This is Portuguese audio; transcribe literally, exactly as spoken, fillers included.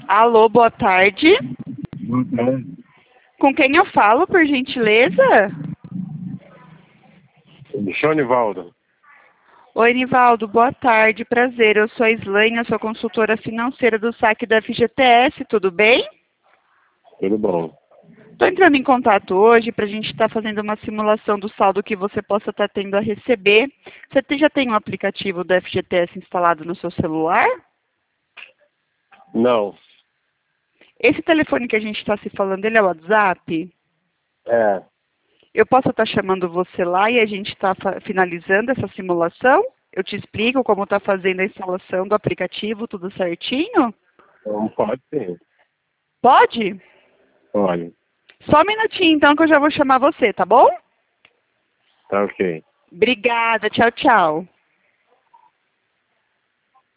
Alô, boa tarde. Boa tarde. Com quem eu falo, por gentileza? Sou Nivaldo. Oi, Nivaldo, boa tarde, prazer. Eu sou a Slaine, eu sou consultora financeira do saque da F G T S, tudo bem? Tudo bom. Estou entrando em contato hoje para a gente estar fazendo uma simulação do saldo que você possa estar tendo a receber. Você te- já tem um aplicativo do F G T S instalado no seu celular? Não. Esse telefone que a gente está se falando, ele é o WhatsApp? É. Eu posso estar chamando você lá e a gente está finalizando essa simulação? Eu te explico como está fazendo a instalação do aplicativo, tudo certinho? Então pode sim. Pode? Pode. Só um minutinho então que eu já vou chamar você, tá bom? Tá ok. Obrigada, tchau, tchau.